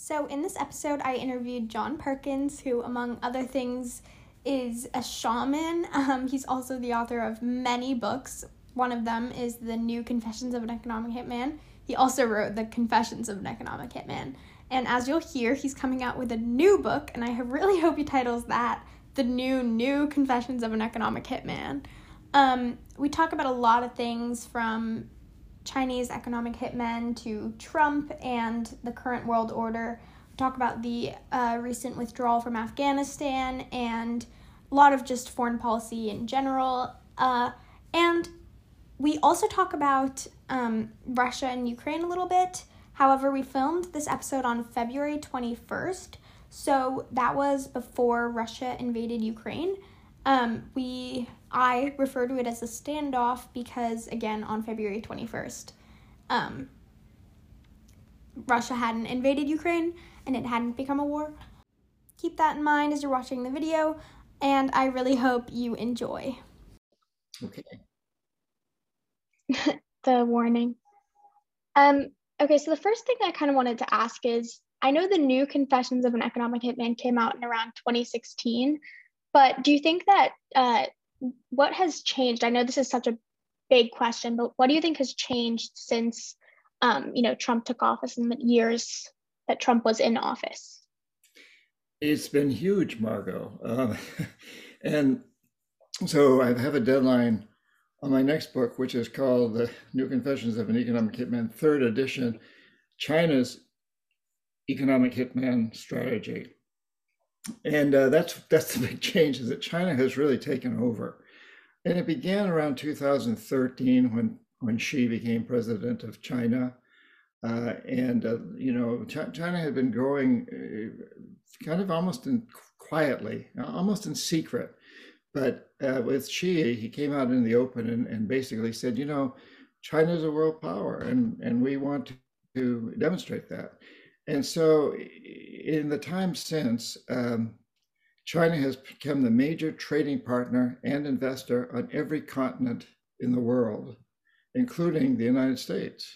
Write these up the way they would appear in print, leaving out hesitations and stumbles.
So, in this episode, I interviewed John Perkins, who, among other things, is a shaman. He's also the author of many books. One of them is The New Confessions of an Economic Hitman. He also wrote The Confessions of an Economic Hitman. And as you'll hear, he's coming out with a new book, and I really hope he titles that The New Confessions of an Economic Hitman. We talk about a lot of things from Chinese economic hitmen to Trump and the current world order. We talk about the recent withdrawal from Afghanistan and a lot of just foreign policy in general. And we also talk about Russia and Ukraine a little bit. However, we filmed this episode on February 21st, so that was before Russia invaded Ukraine. I refer to it as a standoff because, again, on February 21st, Russia hadn't invaded Ukraine and it hadn't become a war. Keep that in mind as you're watching the video, and I really hope you enjoy. Okay. The warning. Okay, so the first thing I kind of wanted to ask is, I know The New Confessions of an Economic Hitman came out in around 2016, but do you think that what has changed? I know this is such a big question, but what do you think has changed since Trump took office in the years that Trump was in office? It's been huge, Margot. And so I have a deadline on my next book, which is called The New Confessions of an Economic Hitman, third edition, China's Economic Hitman Strategy. And that's the big change, is that China has really taken over. And it began around 2013 when Xi became president of China. China had been growing kind of almost quietly, almost in secret. But with Xi, he came out in the open and basically said, China is a world power, and we want to demonstrate that. And so in the time since, China has become the major trading partner and investor on every continent in the world, including the United States.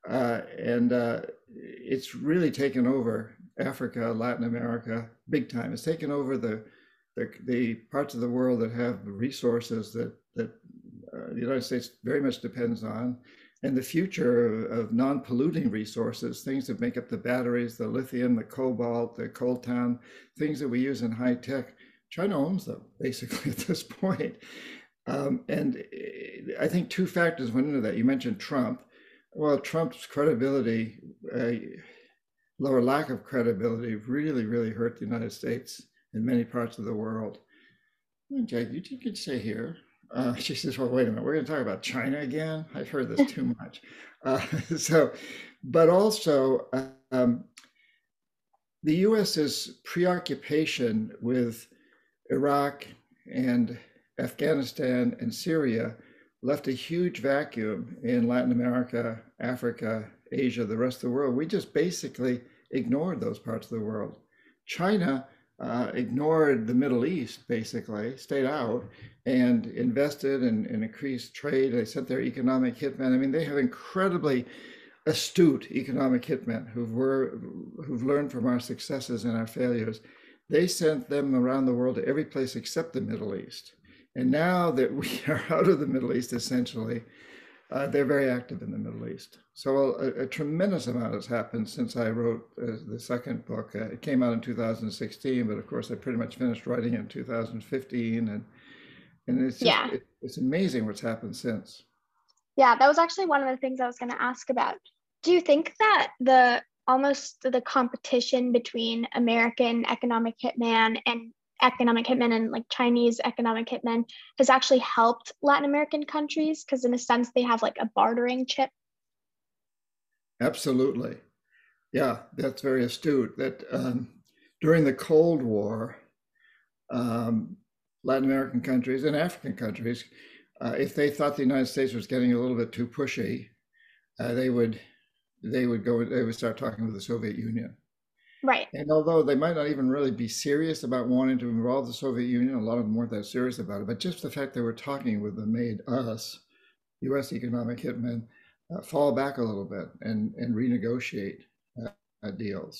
It's really taken over Africa, Latin America, big time. It's taken over the parts of the world that have resources that the United States very much depends on, and the future of non-polluting resources, things that make up the batteries, the lithium, the cobalt, the coltan, things that we use in high tech. China owns them basically at this point. And I think two factors went into that. You mentioned Trump. Well, Trump's credibility, lower lack of credibility, really hurt the United States in many parts of the world. Jack, you could stay here. She says, well, wait a minute, we're going to talk about China again? I've heard this too much. But also the US's preoccupation with Iraq and Afghanistan and Syria left a huge vacuum in Latin America, Africa, Asia, the rest of the world. We just basically ignored those parts of the world. China ignored the Middle East, basically, stayed out and invested and increased trade. They sent their economic hitmen. I mean, they have incredibly astute economic hitmen who've learned from our successes and our failures. They sent them around the world to every place except the Middle East. And now that we are out of the Middle East, essentially, they're very active in the Middle East. So a tremendous amount has happened since I wrote the second book. It came out in 2016, but of course I pretty much finished writing it in 2015. And it's just, it's amazing what's happened since. Yeah, that was actually one of the things I was going to ask about. Do you think that the competition between American economic hitman and like Chinese economic hitmen has actually helped Latin American countries? Because in a sense, they have like a bartering chip. Absolutely. Yeah, that's very astute. That during the Cold War, Latin American countries and African countries, if they thought the United States was getting a little bit too pushy, they would start talking with the Soviet Union. Right. And although they might not even really be serious about wanting to involve the Soviet Union, a lot of them weren't that serious about it, but just the fact they were talking with them made us, US economic hitmen, fall back a little bit and renegotiate deals.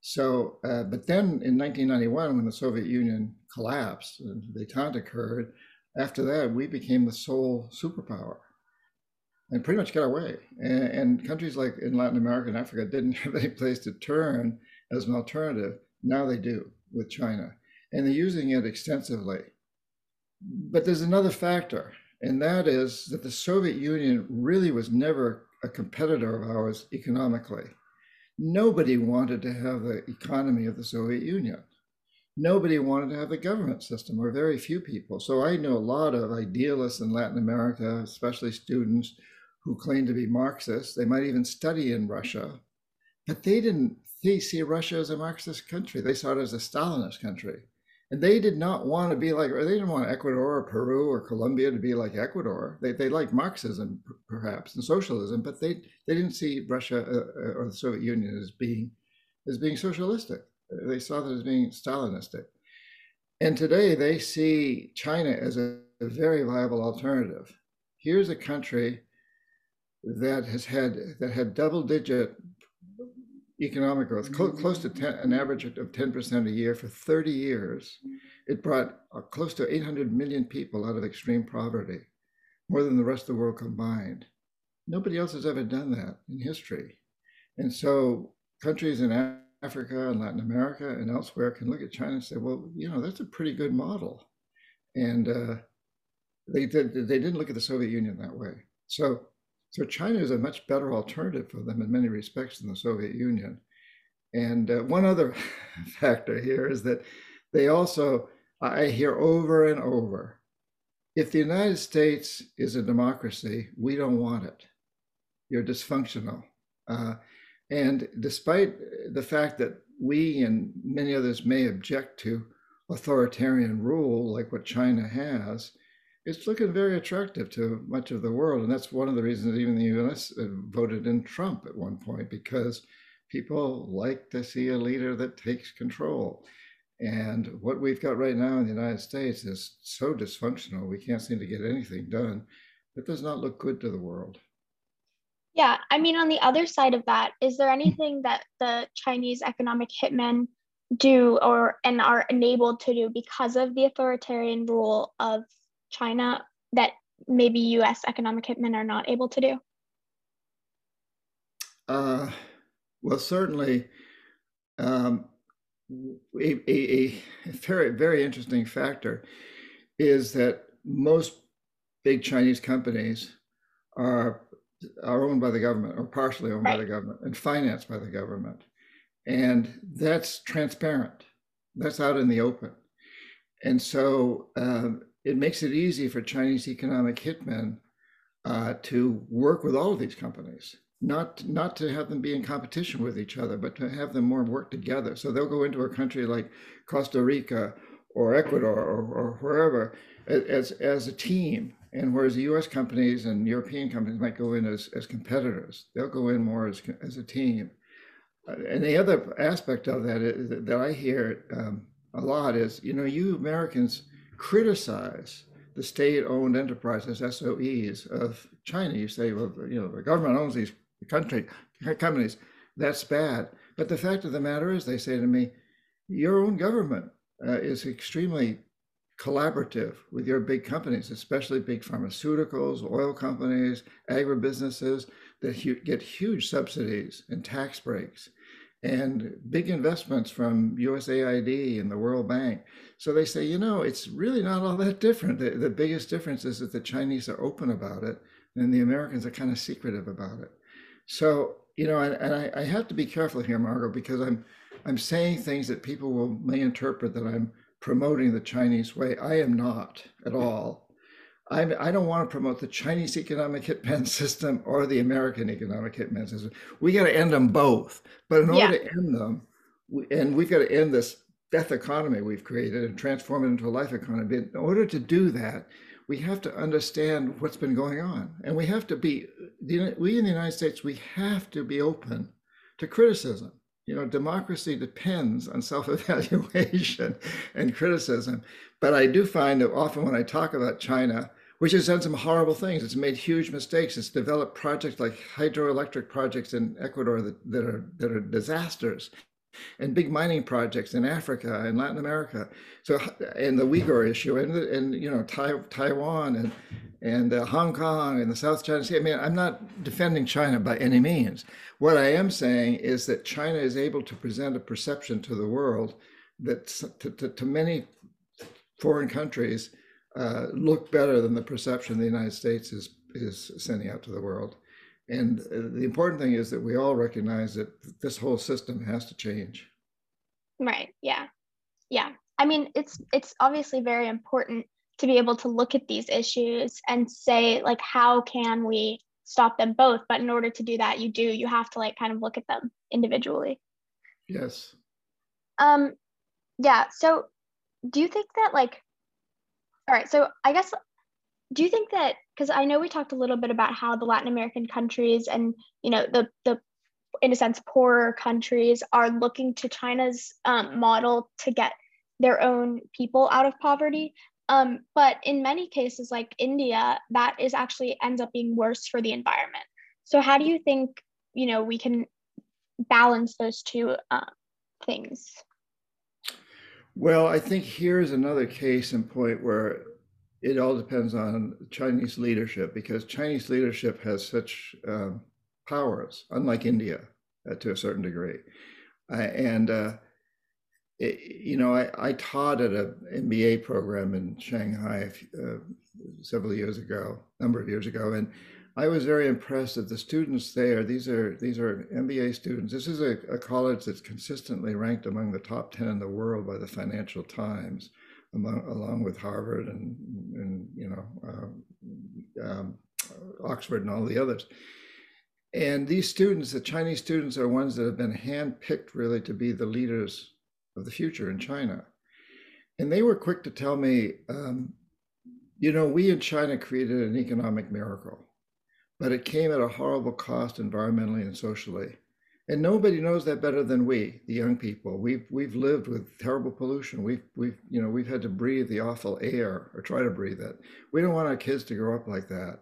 So, but then in 1991, when the Soviet Union collapsed and the détente occurred, after that, we became the sole superpower and pretty much got away. And countries like in Latin America and Africa didn't have any place to turn as an alternative. Now they do with China, and they're using it extensively. But there's another factor, and that is that the Soviet Union really was never a competitor of ours economically. Nobody wanted to have the economy of the Soviet Union. Nobody wanted to have the government system, or very few people. So I know a lot of idealists in Latin America, especially students who claim to be Marxists. They might even study in Russia, but they see Russia as a Marxist country. They saw it as a Stalinist country. And they did not want to be like, or they didn't want Ecuador or Peru or Colombia to be like Ecuador. They liked Marxism perhaps and socialism, but they didn't see Russia or the Soviet Union as being socialistic. They saw that as being Stalinistic. And today they see China as a very viable alternative. Here's a country that had double-digit economic growth, close to an average of 10% a year for 30 years. It brought close to 800 million people out of extreme poverty, more than the rest of the world combined. Nobody else has ever done that in history. And so countries in Africa and Latin America and elsewhere can look at China and say, well, that's a pretty good model. And they didn't look at the Soviet Union that way. So China is a much better alternative for them in many respects than the Soviet Union. And one other factor here is that they also, I hear over and over, if the United States is a democracy, we don't want it. You're dysfunctional. And despite the fact that we and many others may object to authoritarian rule like what China has, it's looking very attractive to much of the world. And that's one of the reasons even the US voted in Trump at one point, because people like to see a leader that takes control. And what we've got right now in the United States is so dysfunctional, we can't seem to get anything done. It does not look good to the world. Yeah, I mean, on the other side of that, is there anything that the Chinese economic hitmen do and are enabled to do because of the authoritarian rule of China that maybe US economic hitmen are not able to do? Well, certainly a very, very interesting factor is that most big Chinese companies are owned by the government or partially owned by the government and financed by the government. And that's transparent. That's out in the open. And so it makes it easy for Chinese economic hitmen to work with all of these companies, not to have them be in competition with each other, but to have them more work together. So they'll go into a country like Costa Rica or Ecuador or wherever as a team. And whereas the US companies and European companies might go in as competitors, they'll go in more as a team. And the other aspect of that I hear a lot is, you Americans criticize the state-owned enterprises, SOEs of China. You say, well, the government owns these companies. That's bad. But the fact of the matter is, they say to me, your own government is extremely collaborative with your big companies, especially big pharmaceuticals, oil companies, agribusinesses that get huge subsidies and tax breaks and big investments from USAID and the World Bank. So they say, it's really not all that different. The biggest difference is that the Chinese are open about it and the Americans are kind of secretive about it. So, and I have to be careful here, Margot, because I'm saying things that people may interpret that I'm promoting the Chinese way. I am not at all. I don't want to promote the Chinese economic hitman system or the American economic hitman system. We got to end them both. But in order to end them, we've got to end this death economy we've created and transform it into a life economy. In order to do that, we have to understand what's been going on. And we have to we in the United States, we have to be open to criticism. Democracy depends on self-evaluation and criticism. But I do find that often when I talk about China, which has done some horrible things, it's made huge mistakes. It's developed projects like hydroelectric projects in Ecuador that are disasters. and big mining projects in Africa and Latin America. So, and the Uyghur issue, and you know, Taiwan and Hong Kong and the South China Sea. I mean, I'm not defending China by any means. What I am saying is that China is able to present a perception to the world that to many foreign countries look better than the perception the United States is sending out to the world. And the important thing is that we all recognize that this whole system has to change. Right. Yeah. Yeah. I mean, it's obviously very important to be able to look at these issues and say, like, how can we stop them both? But in order to do that, you have to like kind of look at them individually. Yes. Yeah. So do you think that like, all right, so I guess, do you think that, because I know we talked a little bit about how the Latin American countries and, you know, the in a sense, poorer countries are looking to China's model to get their own people out of poverty. But in many cases, like India, that is actually ends up being worse for the environment. So how do you think, you know, we can balance those two things? Well, I think here's another case in point where it all depends on Chinese leadership, because Chinese leadership has such powers, unlike India to a certain degree. And you know, I taught at an MBA program in Shanghai several years ago, a number of years ago, and I was very impressed that the students there. These are MBA students. This is a college that's consistently ranked among the top 10 in the world by the Financial Times, along with Harvard and you know Oxford and all the others. And these students, the Chinese students, are ones that have been handpicked really to be the leaders of the future in China. And they were quick to tell me, you know, we in China created an economic miracle, but it came at a horrible cost environmentally and socially. And nobody knows that better than we, the young people. We've lived with terrible pollution. We've had to breathe the awful air, or try to breathe it. We don't want our kids to grow up like that.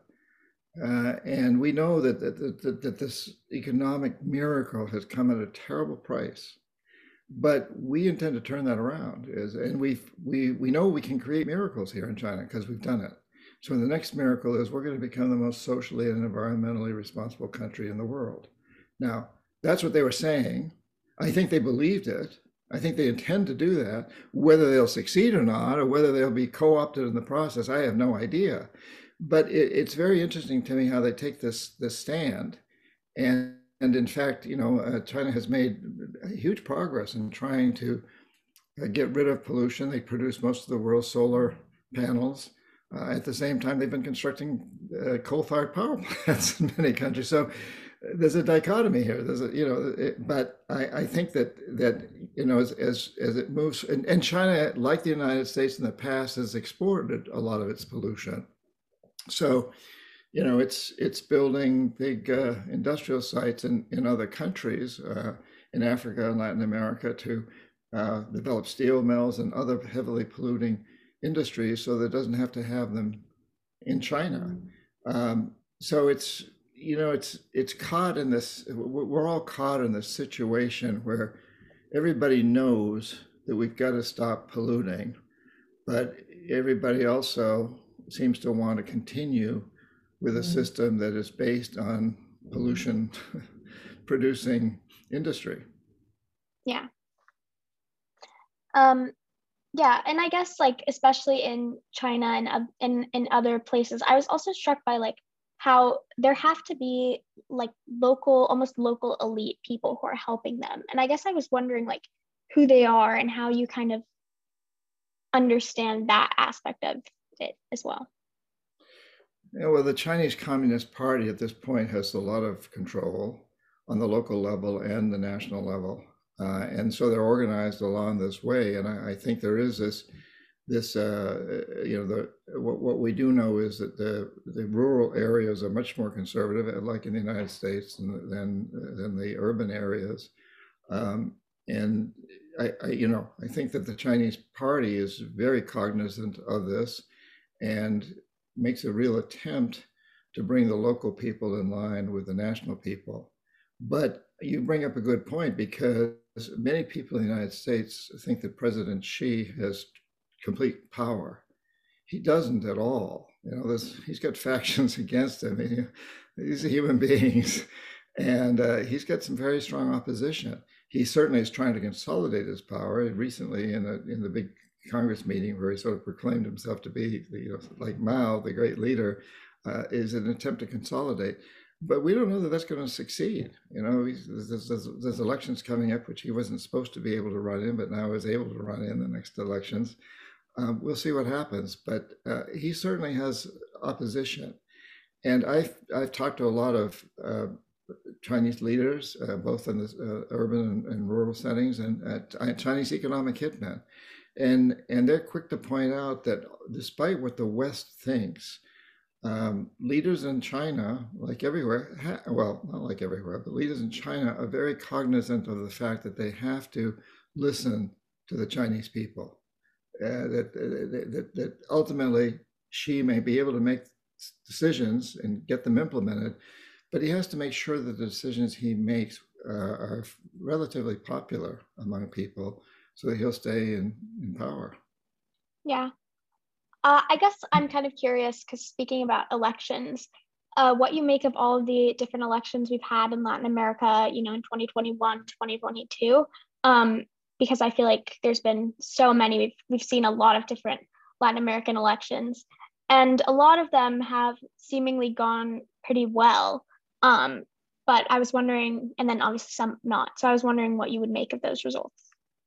And we know that this economic miracle has come at a terrible price, but we intend to turn that around. And we know we can create miracles here in China because we've done it. So the next miracle is we're going to become the most socially and environmentally responsible country in the world. Now, that's what they were saying. I think they believed it. I think they intend to do that. Whether they'll succeed or not, or whether they'll be co-opted in the process, I have no idea. But it's very interesting to me how they take this stand. And in fact, you know, China has made huge progress in trying to get rid of pollution. They produce most of the world's solar panels. At the same time, they've been constructing coal-fired power plants in many countries. So there's a dichotomy here. There's a, you know, but I think that you know, as it moves, and China, like the United States in the past, has exported a lot of its pollution. So, you know, it's building big industrial sites in other countries, in Africa and Latin America, to develop steel mills and other heavily polluting industries, so that it doesn't have to have them in China. So it's, you know, it's caught in this. We're all caught in this situation where everybody knows that we've got to stop polluting, but everybody also seems to want to continue with a system that is based on pollution producing industry. Yeah. Yeah, and I guess like especially in China and in other places, I was also struck by like how there have to be like almost local elite people who are helping them. And I guess I was wondering like who they are and how you kind of understand that aspect of it as well. Yeah, well, the Chinese Communist Party at this point has a lot of control on the local level and the national level. And so they're organized along this way. And I think there is this you know, what we do know is that the rural areas are much more conservative, like in the United States, than the urban areas. And you know, I think that the Chinese Party is very cognizant of this and makes a real attempt to bring the local people in line with the national people. But you bring up a good point, because many people in the United States think that President Xi has complete power. He doesn't at all. He's got factions against him. These are human beings, and he's got some very strong opposition. He certainly is trying to consolidate his power. Recently, in the big Congress meeting where he sort of proclaimed himself to be, like Mao, the great leader, is an attempt to consolidate. But we don't know that that's going to succeed. There's elections coming up, which he wasn't supposed to be able to run in, but now is able to run in the next elections. We'll see what happens, but he certainly has opposition. And I've talked to a lot of Chinese leaders, both in the urban and rural settings, and Chinese economic hitmen. And they're quick to point out that despite what the West thinks, leaders in China, like everywhere, well, not like everywhere, but leaders in China are very cognizant of the fact that they have to listen to the Chinese people. That ultimately Xi may be able to make decisions and get them implemented, but he has to make sure that the decisions he makes are relatively popular among people so that he'll stay in power. Yeah. I guess I'm kind of curious, because speaking about elections, what you make of all of the different elections we've had in Latin America, in 2021, 2022, because I feel like there's been so many. We've seen a lot of different Latin American elections, and a lot of them have seemingly gone pretty well. But I was wondering, and then obviously some not. So I was wondering what you would make of those results.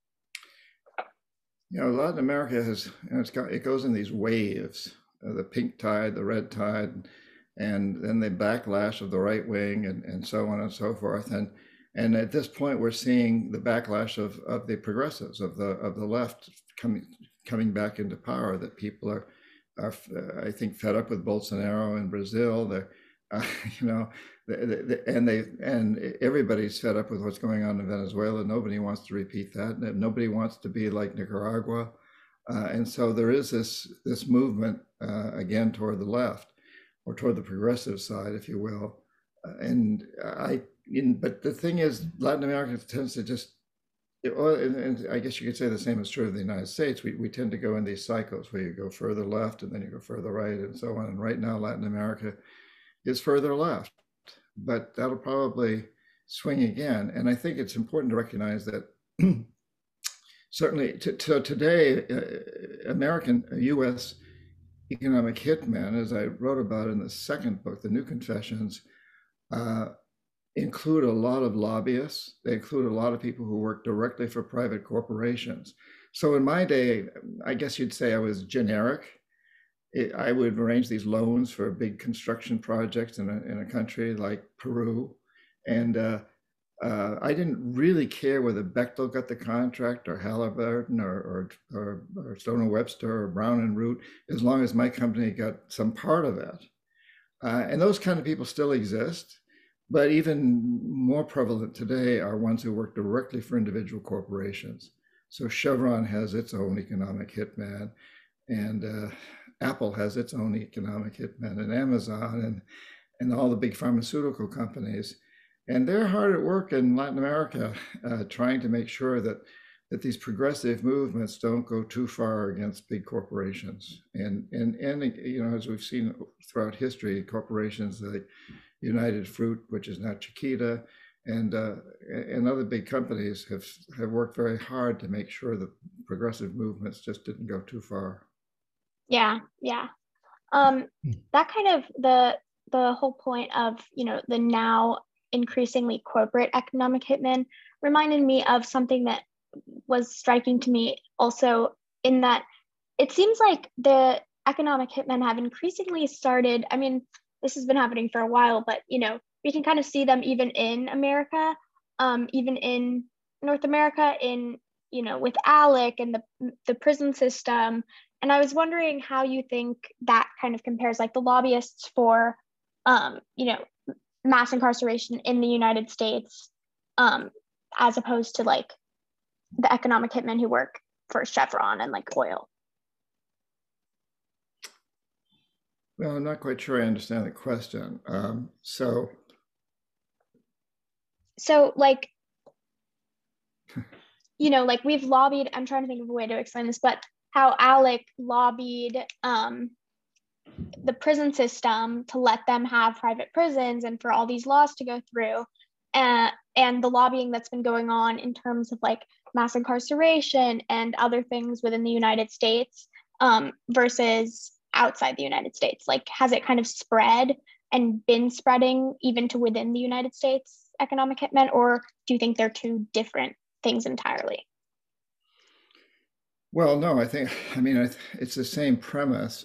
Latin America has, it goes in these waves, the pink tide, the red tide, and then the backlash of the right wing and so on and so forth. And at this point, we're seeing the backlash of the progressives, of the left coming back into power, that people are I think, fed up with Bolsonaro in Brazil. They're, and everybody's fed up with what's going on in Venezuela. Nobody wants to repeat that. Nobody wants to be like Nicaragua. And so there is this movement again toward the left, or toward the progressive side, if you will. But the thing is, Latin America tends to just, and I guess you could say the same is true of the United States. We tend to go in these cycles where you go further left and then you go further right and so on. And right now, Latin America is further left, but that'll probably swing again. And I think it's important to recognize that certainly today, U.S. economic hitmen, as I wrote about in the second book, The New Confessions, include a lot of lobbyists. They include a lot of people who work directly for private corporations. So in my day, I guess you'd say I was generic. I would arrange these loans for big construction projects in a country like Peru. And I didn't really care whether Bechtel got the contract or Halliburton or Stone & Webster or Brown & Root, as long as my company got some part of it. And those kind of people still exist. But even more prevalent today are ones who work directly for individual corporations. So Chevron has its own economic hitman, and Apple has its own economic hitman, and Amazon, and all the big pharmaceutical companies. And they're hard at work in Latin America, trying to make sure that these progressive movements don't go too far against big corporations. And as we've seen throughout history, corporations like United Fruit, which is now Chiquita, and other big companies have worked very hard to make sure that progressive movements just didn't go too far. Yeah. That kind of the whole point of the now increasingly corporate economic hitmen reminded me of something that was striking to me also, in that it seems like the economic hitmen have increasingly started. I mean, this has been happening for a while, but we can kind of see them even in America, even in North America, with ALEC and the prison system. And I was wondering how you think that kind of compares, like the lobbyists for, mass incarceration in the United States, as opposed to like the economic hitmen who work for Chevron and like oil. Well, I'm not quite sure I understand the question. So like, like we've lobbied, I'm trying to think of a way to explain this, but how ALEC lobbied the prison system to let them have private prisons and for all these laws to go through. And the lobbying that's been going on in terms of like mass incarceration and other things within the United States versus outside the United States. Like, has it kind of spread and been spreading even to within the United States economic hitmen, or do you think they're two different things entirely? Well, no, I mean, it's the same premise.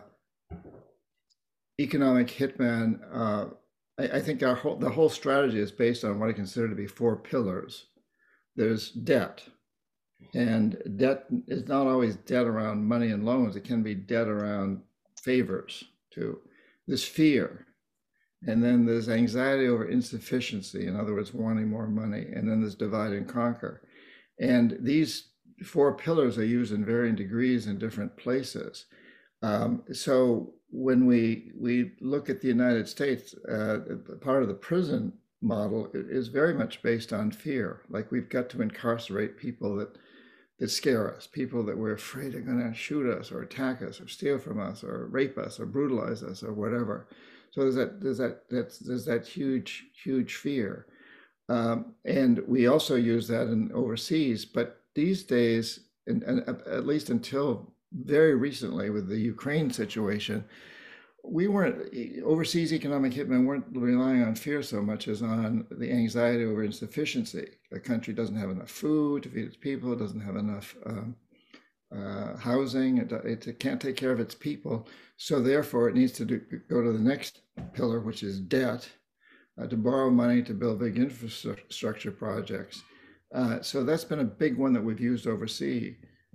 Economic hitman, I think the whole strategy is based on what I consider to be four pillars. There's debt, and debt is not always debt around money and loans. It can be debt around favors too. There's fear, and then there's anxiety over insufficiency. In other words, wanting more money, and then there's divide and conquer. And these four pillars are used in varying degrees in different places. So when we look at the United States, part of the prison model is very much based on fear. Like, we've got to incarcerate people that scare us, people that we're afraid are going to shoot us or attack us or steal from us or rape us or brutalize us or whatever. So there's that huge fear, and we also use that in overseas. But these days, and at least until very recently with the Ukraine situation, overseas economic hitmen weren't relying on fear so much as on the anxiety over insufficiency. The country doesn't have enough food to feed its people, it doesn't have enough housing, it can't take care of its people. So therefore it needs to go to the next pillar, which is debt, to borrow money to build big infrastructure projects. So that's been a big one that we've used overseas,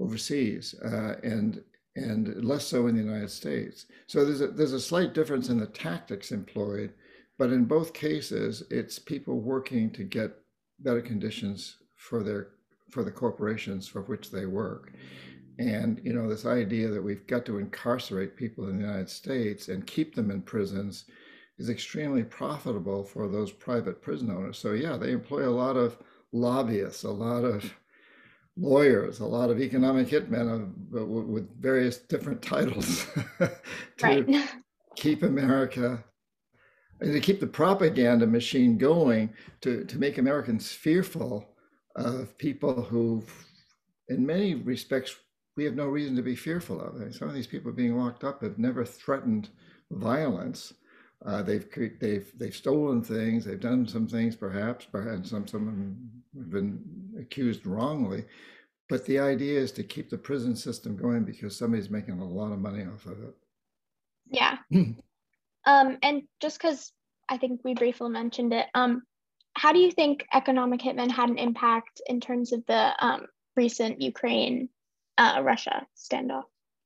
and less so in the United States. So there's a slight difference in the tactics employed, but in both cases, it's people working to get better conditions for the corporations for which they work. And this idea that we've got to incarcerate people in the United States and keep them in prisons is extremely profitable for those private prison owners. So yeah, they employ a lot of lobbyists, a lot of lawyers, a lot of economic hitmen with various different titles to keep America, and to keep the propaganda machine going, to make Americans fearful of people who, in many respects, we have no reason to be fearful of. Some of these people being locked up have never threatened violence. They've stolen things. They've done some things, perhaps some of them have been accused wrongly. But the idea is to keep the prison system going because somebody's making a lot of money off of it. Yeah. And just because I think we briefly mentioned it, how do you think economic hitmen had an impact in terms of the recent Ukraine-Russia standoff?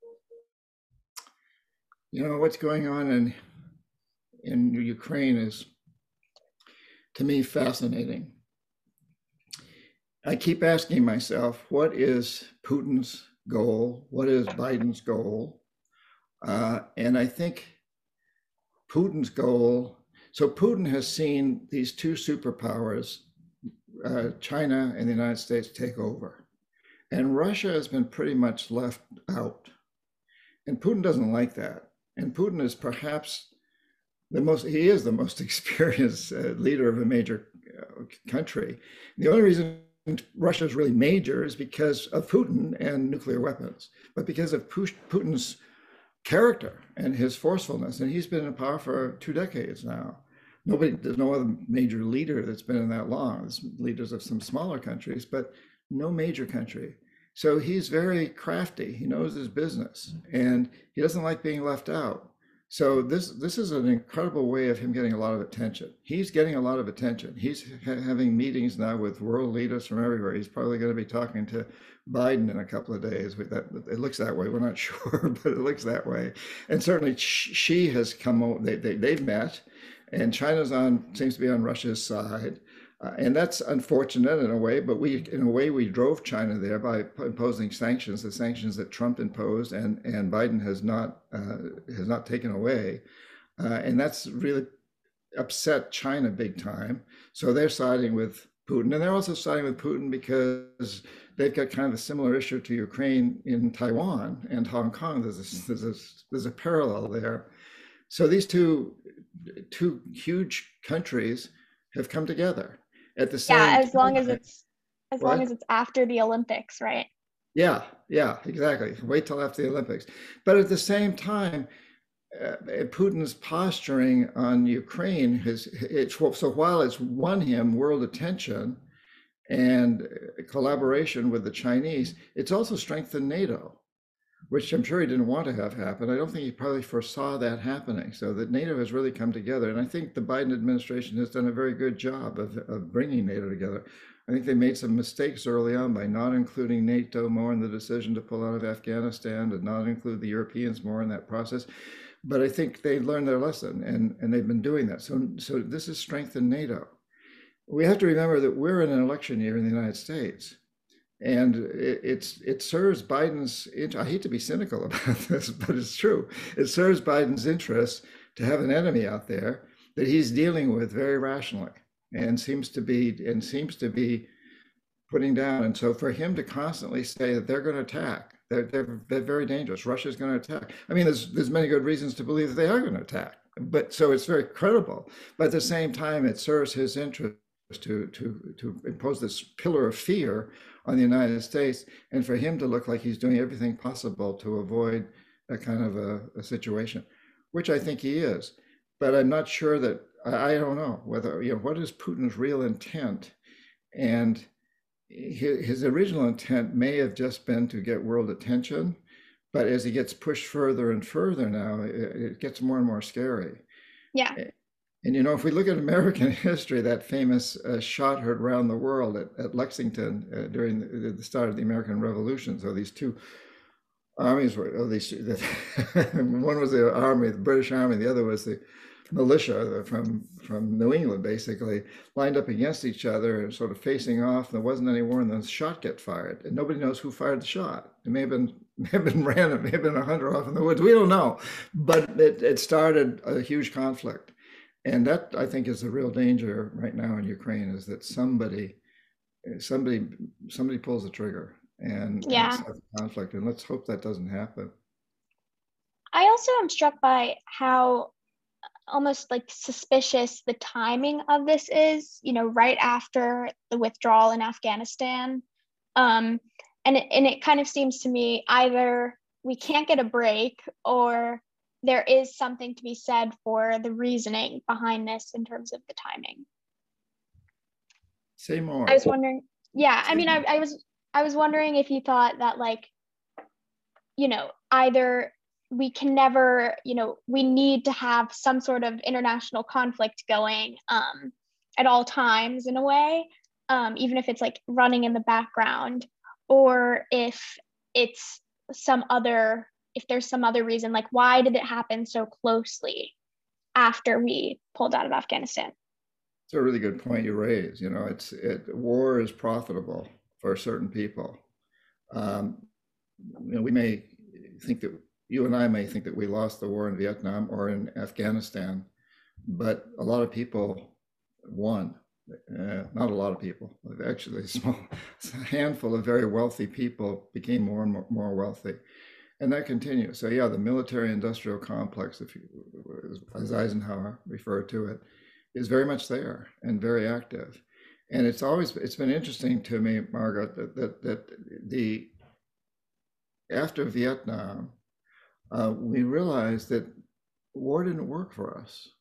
What's going on in Ukraine is, to me, fascinating. I keep asking myself, what is Putin's goal? What is Biden's goal? And I think Putin's goal, so Putin has seen these two superpowers, China and the United States, take over. And Russia has been pretty much left out. And Putin doesn't like that. And Putin is perhaps he is the most experienced leader of a major country. The only reason Russia is really major is because of Putin and nuclear weapons, but because of Putin's character and his forcefulness. And he's been in power for 2 decades now. There's no other major leader that's been in that long. There's leaders of some smaller countries, but no major country. So he's very crafty. He knows his business, and he doesn't like being left out. So this is an incredible way of him getting a lot of attention. He's getting a lot of attention. He's having meetings now with world leaders from everywhere. He's probably going to be talking to Biden in a couple of days. It looks that way. We're not sure, but it looks that way. And certainly Xi has come over. They've met, and China's seems to be on Russia's side. And that's unfortunate in a way, but we drove China there by imposing sanctions, the sanctions that Trump imposed and Biden has not taken away. And that's really upset China big time. So they're siding with Putin. And they're also siding with Putin because they've got kind of a similar issue to Ukraine in Taiwan and Hong Kong. There's a parallel there. So these two huge countries have come together at the same Yeah, as long as time. it's after the Olympics, right? Yeah, yeah, exactly. Wait till after the Olympics. But at the same time, Putin's posturing on Ukraine so while it's won him world attention and collaboration with the Chinese, it's also strengthened NATO, which I'm sure he didn't want to have happen. I don't think he probably foresaw that happening. So that NATO has really come together. And I think the Biden administration has done a very good job of bringing NATO together. I think they made some mistakes early on by not including NATO more in the decision to pull out of Afghanistan, and not include the Europeans more in that process. But I think they learned their lesson, and they've been doing that. So this has strengthened NATO. We have to remember that we're in an election year in the United States. And it serves Biden's, I hate to be cynical about this, but it's true. It serves Biden's interests to have an enemy out there that he's dealing with very rationally and seems to be putting down. And so for him to constantly say that they're going to attack, they're very dangerous. Russia's going to attack. I mean, there's many good reasons to believe that they are going to attack. But so it's very credible. But at the same time, it serves his interest to impose this pillar of fear on the United States, and for him to look like he's doing everything possible to avoid that kind of a situation, which I think he is. But I'm not sure that, I don't know whether, what is Putin's real intent? And his original intent may have just been to get world attention, but as he gets pushed further and further now, it gets more and more scary. Yeah. And if we look at American history, that famous shot heard around the world at Lexington during the start of the American Revolution. So these two armies were, one was the army, the British Army, the other was the militia from New England, basically, lined up against each other and sort of facing off. There wasn't any war, and then the shot get fired, and nobody knows who fired the shot. It may have been random, it may have been a hunter off in the woods. We don't know, but it started a huge conflict. And that, I think, is the real danger right now in Ukraine, is that somebody pulls the trigger and starts a conflict. And let's hope that doesn't happen. I also am struck by how almost like suspicious the timing of this is, right after the withdrawal in Afghanistan. And it kind of seems to me either we can't get a break, or there is something to be said for the reasoning behind this in terms of the timing. Say more. I was wondering, I was wondering if you thought that, either we can never, we need to have some sort of international conflict going at all times in a way, even if it's like running in the background, or if it's if there's some other reason, like why did it happen so closely after we pulled out of Afghanistan? It's a really good point you raise. War is profitable for certain people. We may think that, you and I may think that we lost the war in Vietnam or in Afghanistan, but a lot of people won. Not a lot of people, actually a handful of very wealthy people became more and more wealthy. And that continues. So yeah, the military-industrial complex, as Eisenhower referred to it, is very much there and very active. And it's been interesting to me, Margaret, that after Vietnam, we realized that war didn't work for us.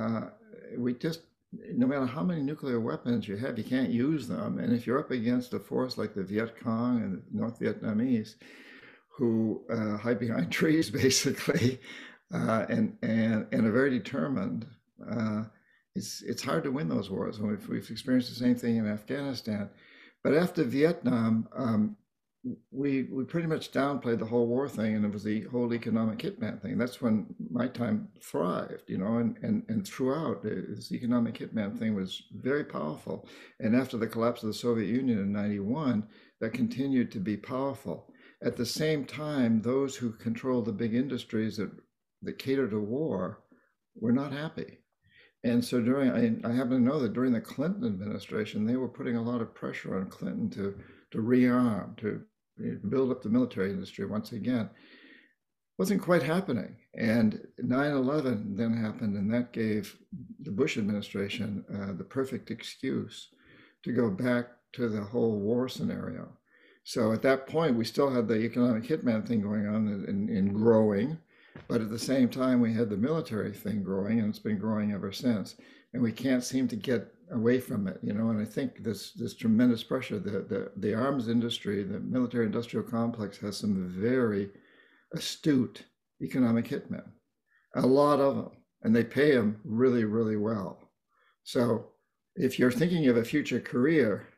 No matter how many nuclear weapons you have, you can't use them. And if you're up against a force like the Viet Cong and the North Vietnamese, who hide behind trees, basically, and are very determined, it's hard to win those wars. We've experienced the same thing in Afghanistan. But after Vietnam, we pretty much downplayed the whole war thing, and it was the whole economic hitman thing. That's when my time thrived, and throughout, this economic hitman thing was very powerful. And after the collapse of the Soviet Union in '91, that continued to be powerful. At the same time, those who control the big industries that cater to war were not happy. And so I happen to know that during the Clinton administration, they were putting a lot of pressure on Clinton to rearm, to build up the military industry once again. Wasn't quite happening. And 9/11 then happened, and that gave the Bush administration the perfect excuse to go back to the whole war scenario. So at that point, we still had the economic hitman thing going on and growing, but at the same time, we had the military thing growing, and it's been growing ever since. And we can't seem to get away from it, And I think this tremendous pressure, the arms industry, the military industrial complex has some very astute economic hitmen, a lot of them, and they pay them really, really well. So if you're thinking of a future career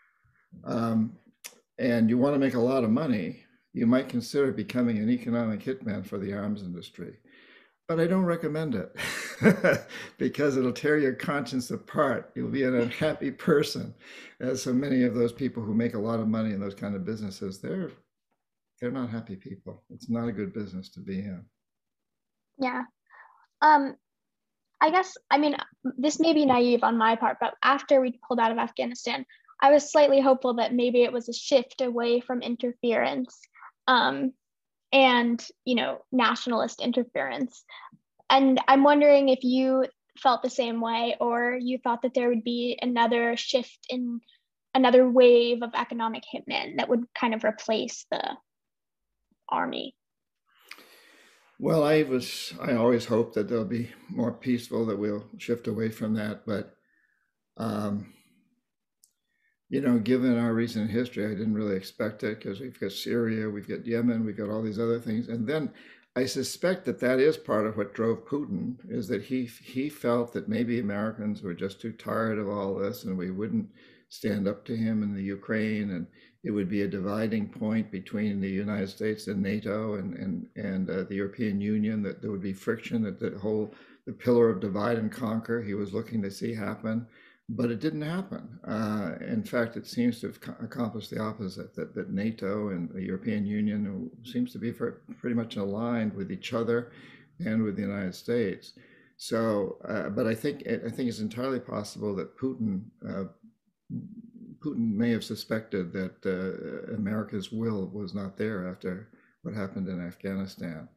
and you want to make a lot of money, you might consider becoming an economic hitman for the arms industry. But I don't recommend it because it'll tear your conscience apart. You'll be an unhappy person, as so many of those people who make a lot of money in those kind of businesses, they're not happy people. It's not a good business to be in. Yeah. I guess, I mean, this may be naive on my part, but after we pulled out of Afghanistan, I was slightly hopeful that maybe it was a shift away from interference and, nationalist interference. And I'm wondering if you felt the same way, or you thought that there would be another shift in another wave of economic hitmen that would kind of replace the army. Well, I always hope that they'll be more peaceful, that we'll shift away from that. But, given our recent history, I didn't really expect it, because we've got Syria, we've got Yemen, we've got all these other things. And then I suspect that is part of what drove Putin, is that he felt that maybe Americans were just too tired of all this, and we wouldn't stand up to him in the Ukraine, and it would be a dividing point between the United States and NATO and the European Union, that there would be friction, that the pillar of divide and conquer he was looking to see happen, but it didn't happen. In fact, it seems to have accomplished the opposite, that NATO and the European Union seems to be pretty much aligned with each other and with the United States. So, but I think it's entirely possible that Putin may have suspected that America's will was not there after what happened in Afghanistan.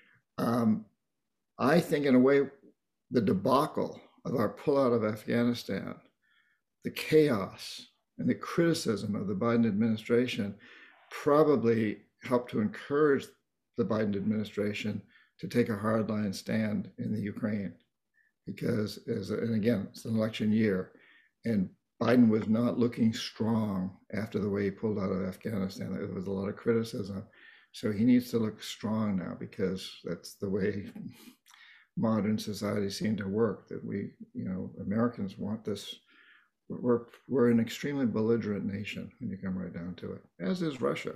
I think, in a way, the debacle of our pullout of Afghanistan, the chaos and the criticism of the Biden administration probably helped to encourage the Biden administration to take a hardline stand in the Ukraine, because, and again, it's an election year, and Biden was not looking strong after the way he pulled out of Afghanistan. There was a lot of criticism. So he needs to look strong now, because that's the way modern society seemed to work, that we, Americans want this. We're an extremely belligerent nation when you come right down to it, as is Russia.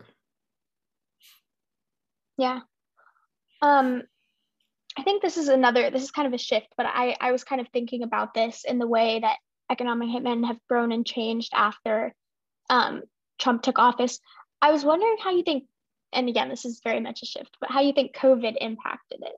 Yeah. I think this is kind of a shift, but I was kind of thinking about this in the way that economic hitmen have grown and changed after Trump took office. I was wondering how you think, and again, this is very much a shift, but how you think COVID impacted it,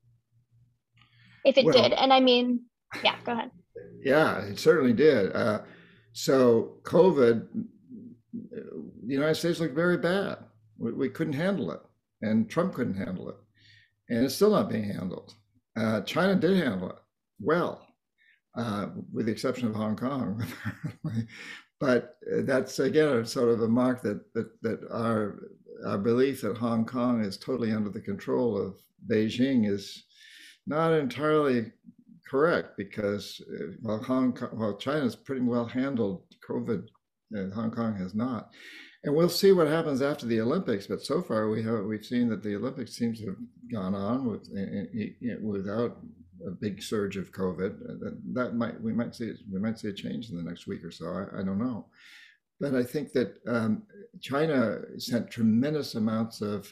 if it did. And I mean, yeah, go ahead. Yeah, it certainly did. So COVID, the United States looked very bad. We couldn't handle it, and Trump couldn't handle it, and it's still not being handled. China did handle it well, with the exception of Hong Kong. But that's, again, sort of a mark that our belief that Hong Kong is totally under the control of Beijing is not entirely correct, because while China's pretty well handled COVID, Hong Kong has not. And we'll see what happens after the Olympics. But so far, we've seen that the Olympics seems to have gone on without a big surge of COVID. We might see a change in the next week or so. I don't know, but I think that China sent tremendous amounts of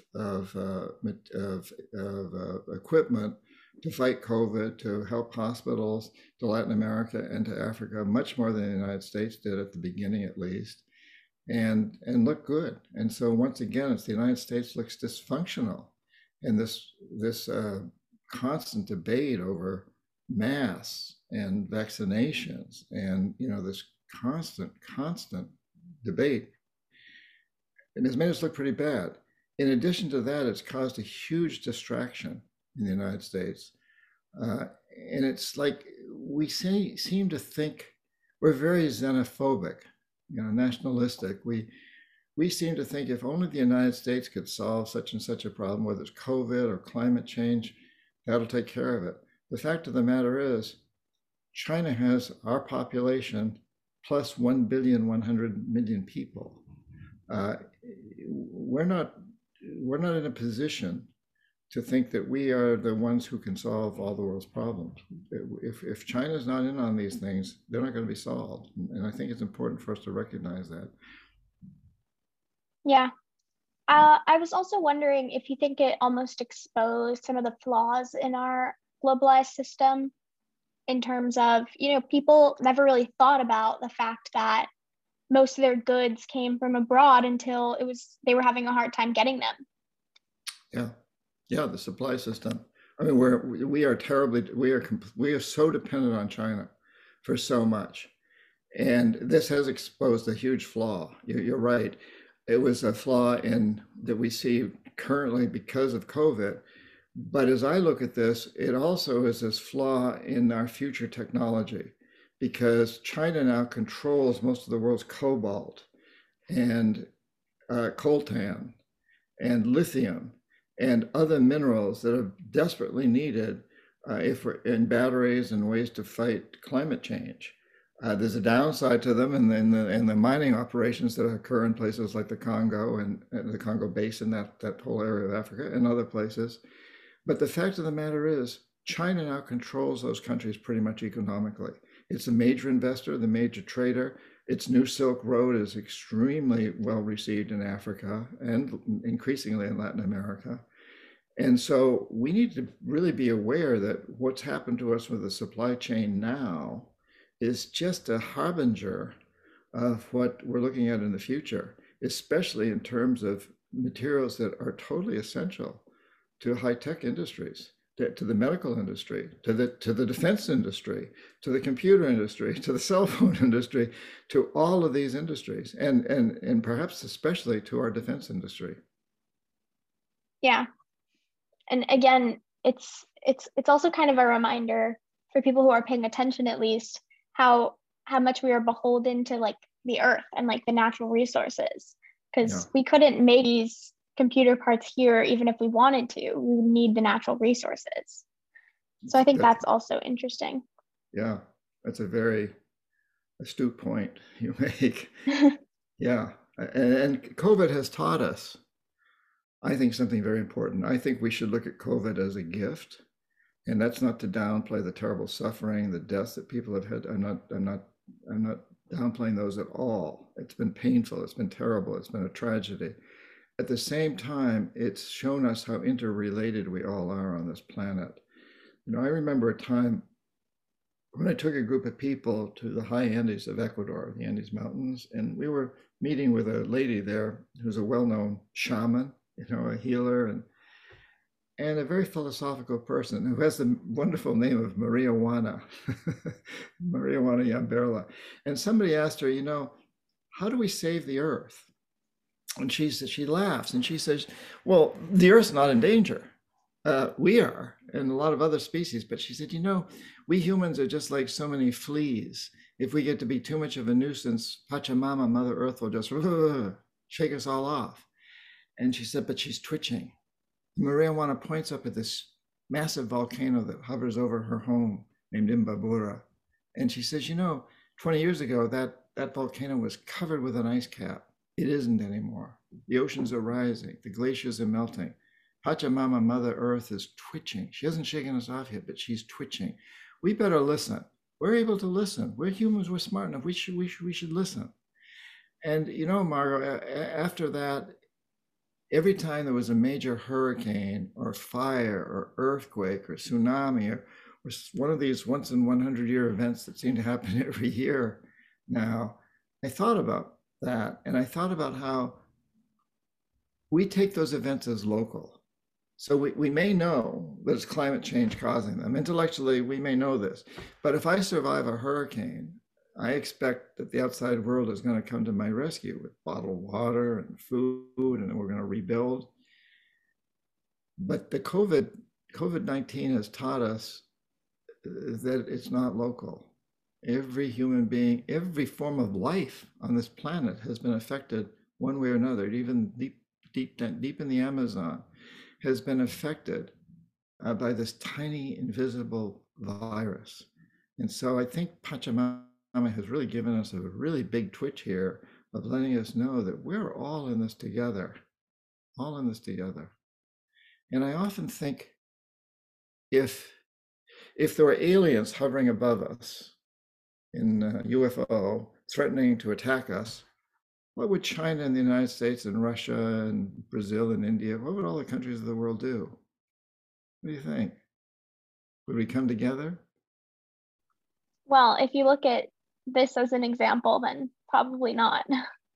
equipment to fight COVID, to help hospitals, to Latin America and to Africa, much more than the United States did at the beginning, at least, and look good. And so once again, it's the United States looks dysfunctional, and this constant debate over masks and vaccinations and, this constant debate, and has made us look pretty bad. In addition to that, it's caused a huge distraction in the United States. And it's like we seem to think we're very xenophobic, nationalistic. We seem to think if only the United States could solve such and such a problem, whether it's COVID or climate change, that'll take care of it. The fact of the matter is, China has our population plus 1,100,000,000 people. We're not in a position to think that we are the ones who can solve all the world's problems. If China's not in on these things, they're not going to be solved. And I think it's important for us to recognize that. Yeah. I was also wondering if you think it almost exposed some of the flaws in our globalized system in terms of, people never really thought about the fact that most of their goods came from abroad until they were having a hard time getting them. Yeah, the supply system. I mean, we are so dependent on China for so much, and this has exposed a huge flaw. You're right. It was a flaw that we see currently because of COVID. But as I look at this, it also is this flaw in our future technology, because China now controls most of the world's cobalt and coltan and lithium and other minerals that are desperately needed if we're in batteries and ways to fight climate change. There's a downside to them in the mining operations that occur in places like the Congo and the Congo Basin, that whole area of Africa and other places. But the fact of the matter is, China now controls those countries pretty much economically. It's a major investor, the major trader. Its New Silk Road is extremely well received in Africa and increasingly in Latin America. And so we need to really be aware that what's happened to us with the supply chain now is just a harbinger of what we're looking at in the future, especially in terms of materials that are totally essential to high-tech industries, to the medical industry, to the defense industry, to the computer industry, to the cell phone industry, to all of these industries, and perhaps especially to our defense industry. Yeah, and again, it's also kind of a reminder for people who are paying attention, at least, how much we are beholden to like the earth and like the natural resources, because we couldn't make these computer parts here even if we wanted to. We would need the natural resources. So I think that's also interesting. Yeah, that's a very astute point you make. Yeah, and COVID has taught us, I think, something very important. I think we should look at COVID as a gift, and that's not to downplay the terrible suffering, the deaths that people have had. I'm not downplaying those at all. It's been painful. It's been terrible. It's been a tragedy. At the same time, it's shown us how interrelated we all are on this planet. I remember a time when I took a group of people to the high Andes of Ecuador, the Andes Mountains, and we were meeting with a lady there who's a well-known shaman, a healer, and a very philosophical person who has the wonderful name of Maria Juana, Maria Juana Yamberla. And somebody asked her, how do we save the earth? And she laughs and she says, well, the earth's not in danger. We are, and a lot of other species. But she said, we humans are just like so many fleas. If we get to be too much of a nuisance, Pachamama, Mother Earth, will just shake us all off. And she said, but she's twitching. Maria Juana points up at this massive volcano that hovers over her home named Imbabura. And she says, 20 years ago, that volcano was covered with an ice cap. It isn't anymore. The oceans are rising. The glaciers are melting. Pachamama, Mother Earth, is twitching. She hasn't shaken us off yet, but she's twitching. We better listen. We're able to listen. We're humans. We're smart enough. We should listen. And Margo, after that, every time there was a major hurricane or fire or earthquake or tsunami or one of these once in 100-year events that seem to happen every year now, I thought about that. And I thought about how we take those events as local. So we may know that it's climate change causing them. Intellectually, we may know this. But if I survive a hurricane, I expect that the outside world is going to come to my rescue with bottled water and food, and we're going to rebuild. But the COVID-19 has taught us that it's not local. Every human being, every form of life on this planet has been affected one way or another. Even deep in the Amazon has been affected by this tiny invisible virus. And so I think Pachamama has really given us a really big twitch here of letting us know that we're all in this together, all in this together. And I often think if there were aliens hovering above us in a UFO threatening to attack us, what would China and the United States and Russia and Brazil and India, what would all the countries of the world do? What do you think? Would we come together? Well, if you look at this as an example, then probably not.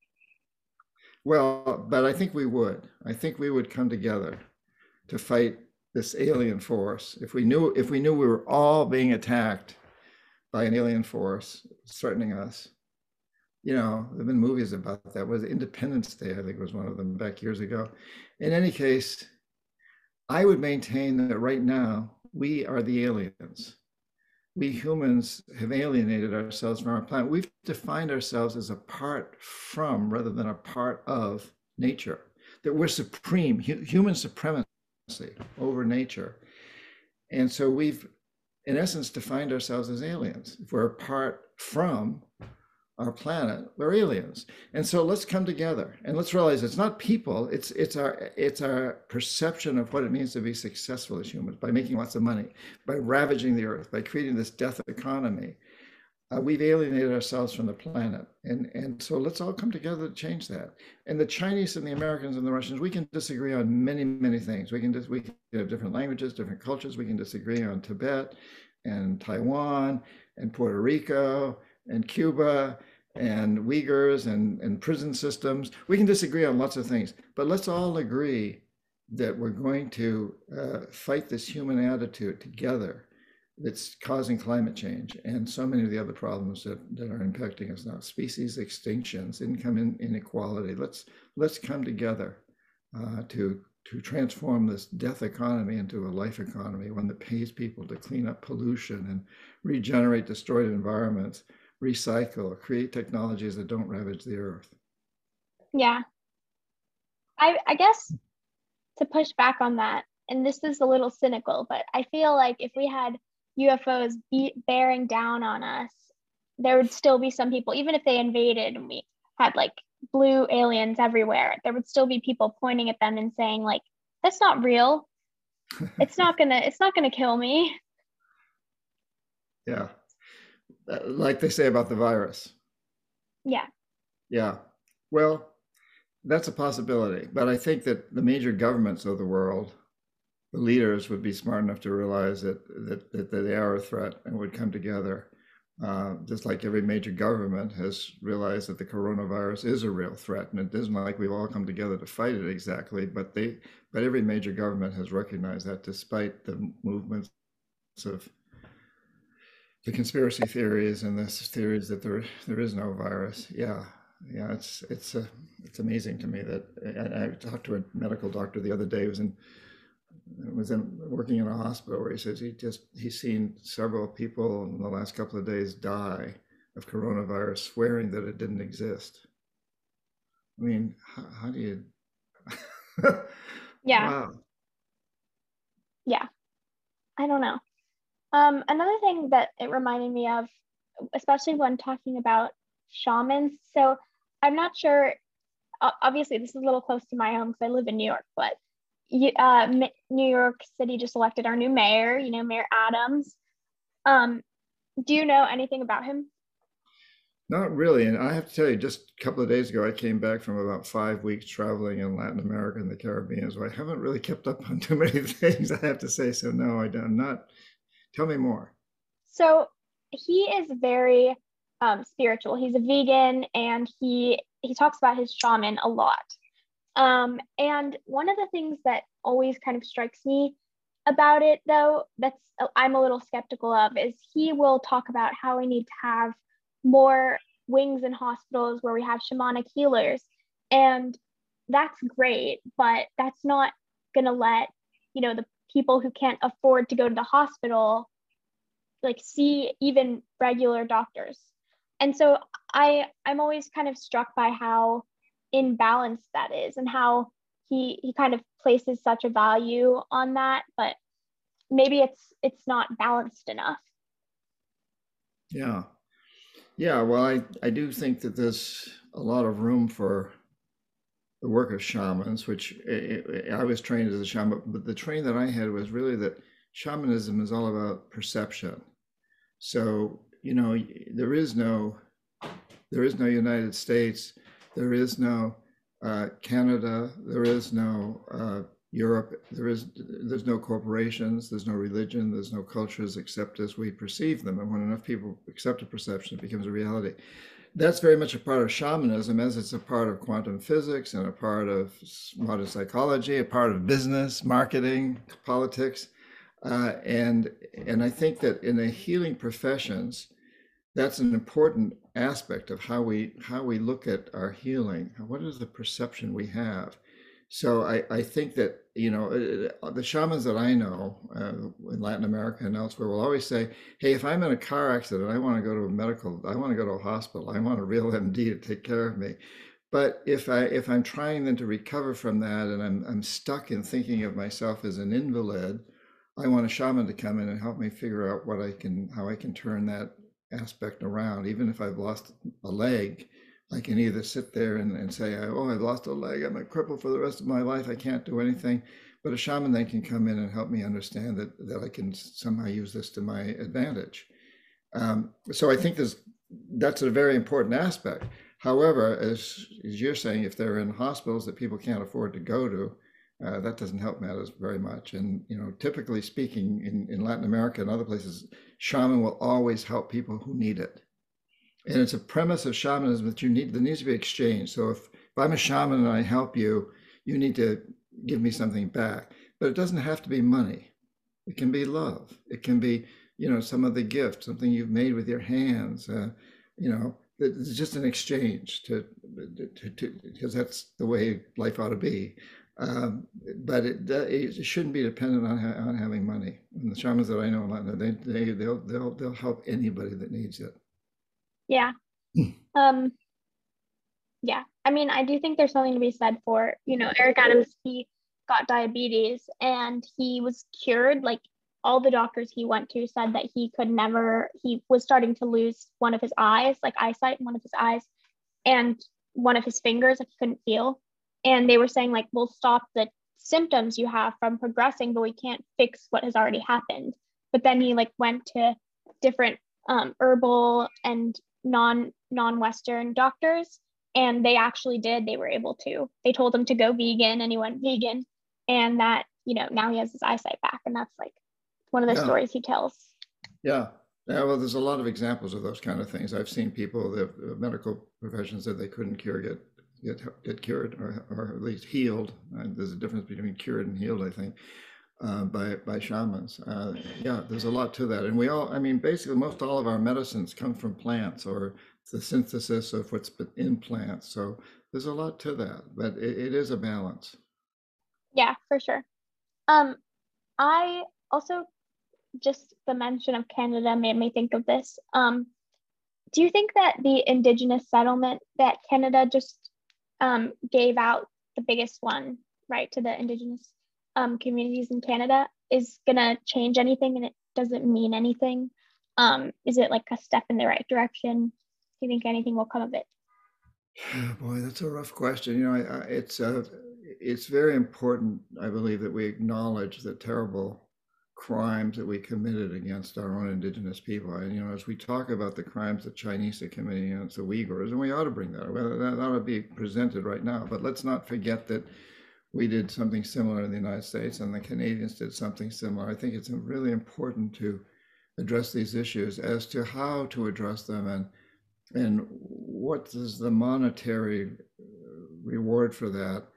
Well, but I think we would. I think we would come together to fight this alien force. If we knew we were all being attacked by an alien force threatening us, you know, there have been movies about that. Was Independence Day, I think, was one of them back years ago. In any case, I would maintain that right now we are the aliens. We humans have alienated ourselves from our planet. We've defined ourselves as a part from rather than a part of nature, that we're supreme, human supremacy over nature. And so we've, in essence, defined ourselves as aliens. If we're apart from our planet, we're aliens. And so let's come together and let's realize it's not people, it's our perception of what it means to be successful as humans, by making lots of money, by ravaging the earth, by creating this death economy. We've alienated ourselves from the planet. And so let's all come together to change that. And the Chinese and the Americans and the Russians, we can disagree on many, many things. We can have different languages, different cultures. We can disagree on Tibet and Taiwan and Puerto Rico and Cuba and Uyghurs and prison systems. We can disagree on lots of things, but let's all agree that we're going to fight this human attitude together that's causing climate change and so many of the other problems that are impacting us now: species extinctions, income inequality. Let's come together to transform this death economy into a life economy, one that pays people to clean up pollution and regenerate destroyed environments, recycle, create technologies that don't ravage the earth. Yeah. I guess to push back on that, and this is a little cynical, but I feel like if we had UFOs bearing down on us, there would still be some people, even if they invaded and we had like blue aliens everywhere, there would still be people pointing at them and saying like, that's not real. It's not gonna kill me. Yeah. Like they say about the virus. Yeah. Yeah. Well, that's a possibility. But I think that the major governments of the world, the leaders, would be smart enough to realize that they are a threat and would come together. Just like every major government has realized that the coronavirus is a real threat. And it isn't like we've all come together to fight it exactly, but every major government has recognized that, despite the movements of the conspiracy theories and the theories that there is no virus. Yeah, it's amazing to me that I talked to a medical doctor the other day who was working in a hospital, where he says he's seen several people in the last couple of days die of coronavirus, swearing that it didn't exist. I mean, how do you? Yeah. Wow. Yeah. I don't know. Another thing that it reminded me of, especially when talking about shamans. So I'm not sure, obviously this is a little close to my home because I live in New York, but New York City just elected our new mayor, Mayor Adams. Do you know anything about him? Not really. And I have to tell you, just a couple of days ago, I came back from about 5 weeks traveling in Latin America and the Caribbean. So I haven't really kept up on too many things, I have to say. So no, I'm not. Tell me more. So he is very spiritual. He's a vegan, and he talks about his shaman a lot. And one of the things that always kind of strikes me about it, though, that's I'm a little skeptical of, is he will talk about how we need to have more wings in hospitals where we have shamanic healers. And that's great, but that's not going to let, the people who can't afford to go to the hospital, like, see even regular doctors. And so I'm always kind of struck by how imbalanced that is, and how he kind of places such a value on that, but maybe it's not balanced enough. Yeah. Yeah, well, I do think that there's a lot of room for the work of shamans, which I was trained as a shaman, but the training that I had was really that shamanism is all about perception. So, there is no United States, there is no Canada, there is no Europe, there's no corporations, there's no religion, there's no cultures except as we perceive them. And when enough people accept a perception, it becomes a reality. That's very much a part of shamanism, as it's a part of quantum physics and a part of modern psychology, a part of business, marketing, politics. And I think that in the healing professions, that's an important aspect of how we look at our healing. What is the perception we have? So I think that, the shamans that I know in Latin America and elsewhere will always say, hey, if I'm in a car accident, I want to go to a hospital. I want a real MD to take care of me. But if I'm trying then to recover from that, and I'm stuck in thinking of myself as an invalid, I want a shaman to come in and help me figure out how I can turn that aspect around. Even if I've lost a leg, I can either sit there and say, oh, I've lost a leg, I'm a cripple for the rest of my life, I can't do anything. But a shaman then can come in and help me understand that I can somehow use this to my advantage. So I think that's a very important aspect. However, as you're saying, if they're in hospitals that people can't afford to go to, that doesn't help matters very much. And, typically speaking, in Latin America and other places, shaman will always help people who need it. And it's a premise of shamanism that there needs to be exchange. So if I'm a shaman and I help you, you need to give me something back. But it doesn't have to be money. It can be love. It can be, some of the gift, something you've made with your hands. It's just an exchange because that's the way life ought to be. But it shouldn't be dependent on having money. And the shamans that I know, they'll help anybody that needs it. Yeah. Yeah. I mean, I do think there's something to be said for, Eric Adams, he got diabetes and he was cured. Like, all the doctors he went to said that he was starting to lose one of his eyes, like eyesight in one of his eyes, and one of his fingers, like, he couldn't feel. And they were saying, like, we'll stop the symptoms you have from progressing, but we can't fix what has already happened. But then he, like, went to different herbal and non-Western doctors, and they actually did. They were able to. They told him to go vegan, and he went vegan, and that, now he has his eyesight back, and that's like one of the stories he tells. Yeah. Well, there's a lot of examples of those kind of things. I've seen people, the medical professions that they couldn't cure get cured or at least healed. There's a difference between cured and healed, I think. By shamans. Yeah, there's a lot to that. And basically most all of our medicines come from plants, or the synthesis of what's been in plants. So there's a lot to that, but it is a balance. Yeah, for sure. I also, just the mention of Canada made me think of this. Do you think that the Indigenous settlement that Canada just gave out, the biggest one, right, to the Indigenous communities in Canada, is gonna change anything, and it doesn't mean anything? Is it like a step in the right direction? Do you think anything will come of it? Boy, that's a rough question. It's very important, I believe, that we acknowledge the terrible crimes that we committed against our own Indigenous people. And, as we talk about the crimes the Chinese are committing against the Uyghurs, and we ought to bring that up. That ought to be presented right now. But let's not forget that we did something similar in the United States, and the Canadians did something similar. I think it's really important to address these issues. As to how to address them and what is the monetary reward for that,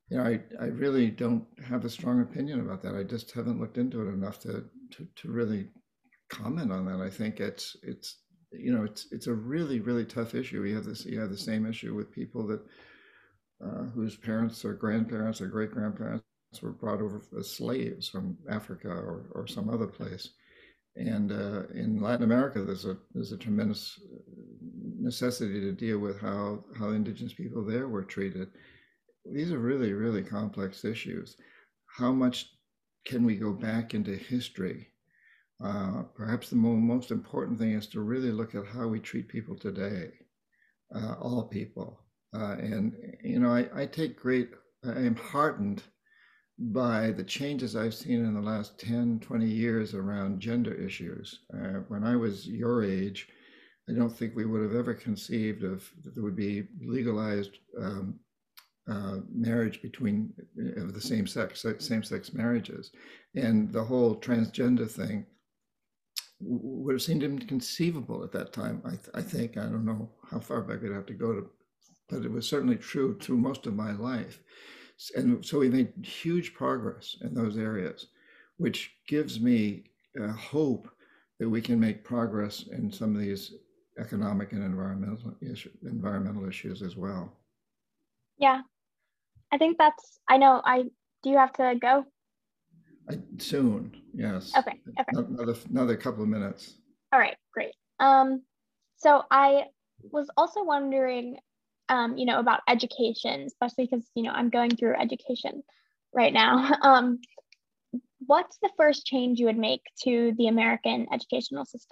I really don't have a strong opinion about that. I just haven't looked into it enough to really comment on that. I think it's a really, really tough issue. You have the same issue with people that whose parents or grandparents or great grandparents were brought over as slaves from Africa or some other place. And in Latin America, there's a tremendous necessity to deal with how indigenous people there were treated. These are really, really complex issues. How much can we go back into history? Perhaps the most important thing is to really look at how we treat people today, all people. And, I am heartened by the changes I've seen in the last 10, 20 years around gender issues. When I was your age, I don't think we would have ever conceived of that there would be legalized marriage between of the same-sex marriages, and the whole transgender thing would have seemed inconceivable at that time. I think I don't know how far back I'd have to go to, but it was certainly true through most of my life. And so we made huge progress in those areas, which gives me hope that we can make progress in some of these economic and environmental issues as well. Yeah, I think I know, do you have to go? Soon, yes. Okay. Another couple of minutes. All right, great. So I was also wondering, about education, especially because, I'm going through education right now. What's the first change you would make to the American educational system?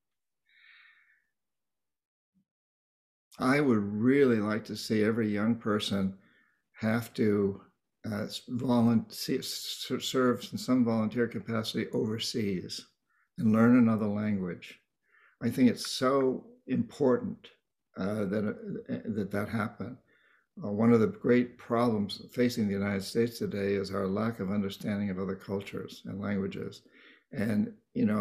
I would really like to see every young person have to serve in some volunteer capacity overseas and learn another language. I think it's so important that happen. One of the great problems facing the United States today is our lack of understanding of other cultures and languages. And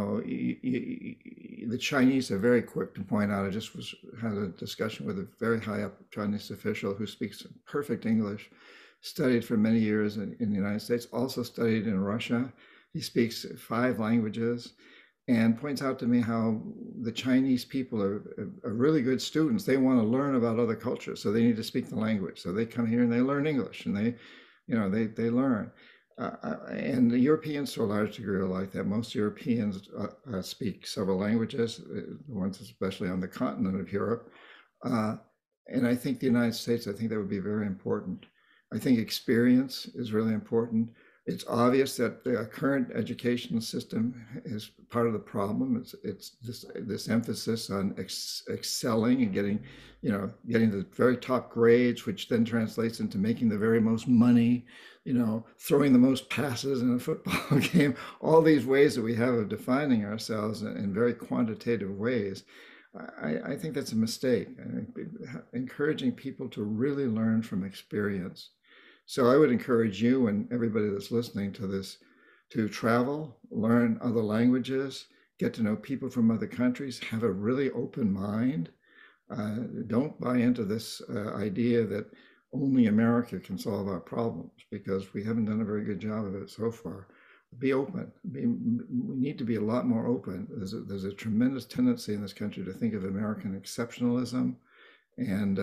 the Chinese are very quick to point out. I just had a discussion with a very high up Chinese official who speaks perfect English, studied for many years in the United States, also studied in Russia. He speaks 5 languages, and points out to me how the Chinese people are really good students. They want to learn about other cultures, so they need to speak the language. So they come here and they learn English, and they learn. And the Europeans, to a large degree, are like that. Most Europeans speak several languages, the ones especially on the continent of Europe. And I think the United States, I think that would be very important. I think experience is really important. It's obvious that the current education system is part of the problem. It's this emphasis on excelling and getting the very top grades, which then translates into making the very most money, throwing the most passes in a football game, all these ways that we have of defining ourselves in very quantitative ways. I think that's a mistake. Encouraging people to really learn from experience. So I would encourage you and everybody that's listening to this to travel, learn other languages, get to know people from other countries, have a really open mind. Don't buy into this idea that only America can solve our problems, because we haven't done a very good job of it so far. Be open. We need to be a lot more open. There's a tremendous tendency in this country to think of American exceptionalism, and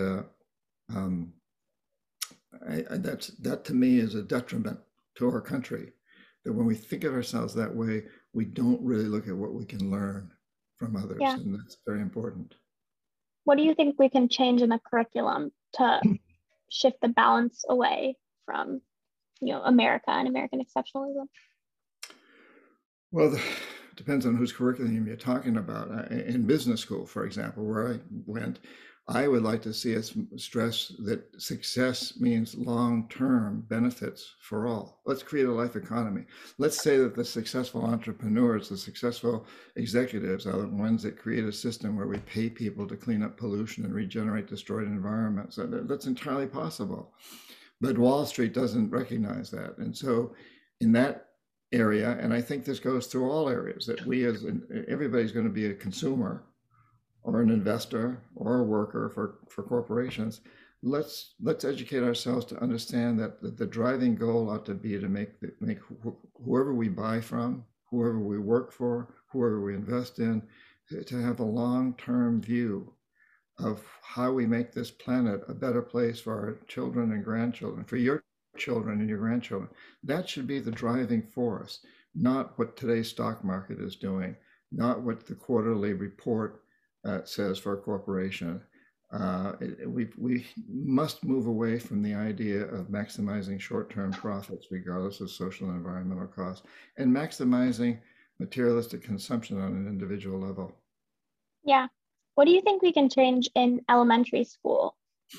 that to me is a detriment to our country. That when we think of ourselves that way, we don't really look at what we can learn from others, and that's very important. What do you think we can change in the curriculum to shift the balance away from, America and American exceptionalism? Well, it depends on whose curriculum you're talking about. In business school, for example, where I went, I would like to see us stress that success means long-term benefits for all. Let's create a life economy. Let's say that the successful entrepreneurs, the successful executives are the ones that create a system where we pay people to clean up pollution and regenerate destroyed environments. That's entirely possible. But Wall Street doesn't recognize that. And so in that area, and I think this goes through all areas, that everybody's going to be a consumer or an investor or a worker for corporations. let's educate ourselves to understand that the driving goal ought to be to make whoever we buy from, whoever we work for, whoever we invest in, to have a long-term view of how we make this planet a better place for our children and grandchildren, for your children and your grandchildren. That should be the driving force, not what today's stock market is doing, not what the quarterly report says for a corporation. We must move away from the idea of maximizing short-term profits, regardless of social and environmental costs, and maximizing materialistic consumption on an individual level. Yeah. What do you think we can change in elementary school?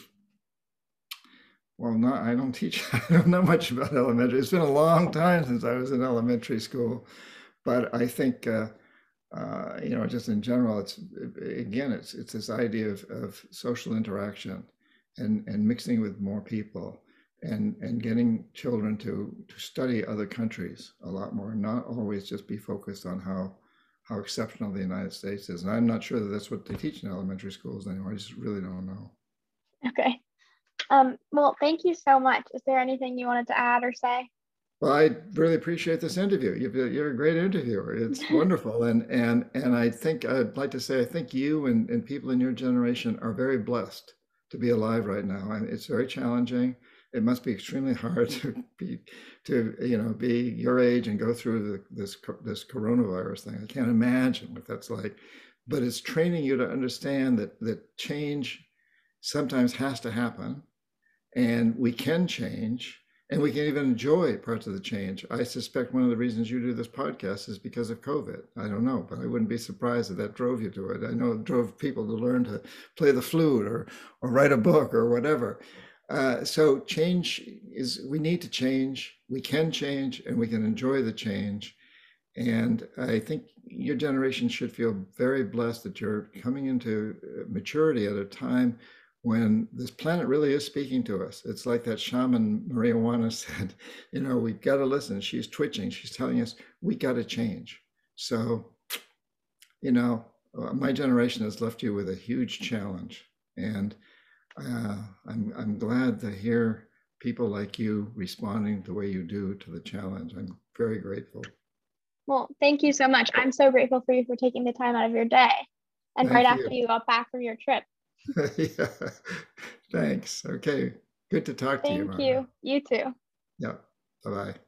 Well, no, I don't teach. I don't know much about elementary. It's been a long time since I was in elementary school, but I think just in general, it's this idea of social interaction and mixing with more people and getting children to study other countries a lot more, and not always just be focused on how exceptional the United States is. And I'm not sure that that's what they teach in elementary schools anymore. I just really don't know. Okay. Well, thank you so much. Is there anything you wanted to add or say? Well, I really appreciate this interview. You're a great interviewer. It's wonderful. And I think I'd like to say, I think you and people in your generation are very blessed to be alive right now. And it's very challenging. It must be extremely hard to be your age and go through this coronavirus thing. I can't imagine what that's like. But it's training you to understand that change sometimes has to happen, and we can change, and we can even enjoy parts of the change. I suspect one of the reasons you do this podcast is because of COVID. I don't know, but I wouldn't be surprised if that drove you to it. I know it drove people to learn to play the flute or write a book or whatever. So change we need to change, we can change, and we can enjoy the change. And I think your generation should feel very blessed that you're coming into maturity at a time when this planet really is speaking to us. It's like that shaman Maria Juana said, we've got to listen. She's twitching. She's telling us we got to change. So, my generation has left you with a huge challenge. And I'm glad to hear people like you responding the way you do to the challenge. I'm very grateful. Well, thank you so much. I'm so grateful for you for taking the time out of your day and right after you got back from your trip. Yeah, thanks. Okay, good to talk to you. Thank you. You too. Yeah, bye-bye.